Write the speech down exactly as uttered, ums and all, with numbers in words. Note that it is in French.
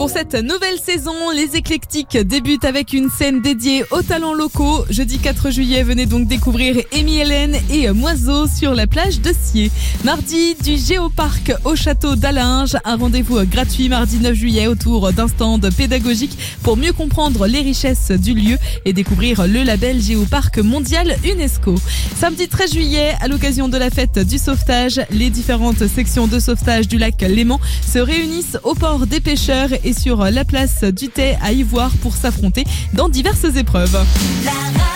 Pour cette nouvelle saison, les éclectiques débutent avec une scène dédiée aux talents locaux. Jeudi quatre juillet, venez donc découvrir Amy Hélène et Moiseau sur la plage de Sciez. Mardi, du Géoparc au château d'Allinges. Un rendez-vous gratuit mardi neuf juillet autour d'un stand pédagogique pour mieux comprendre les richesses du lieu et découvrir le label Géoparc mondial UNESCO. Samedi treize juillet, à l'occasion de la fête du sauvetage, les différentes sections de sauvetage du lac Léman se réunissent au port des pêcheurs et sur la place du Thé à Ivoire pour s'affronter dans diverses épreuves. La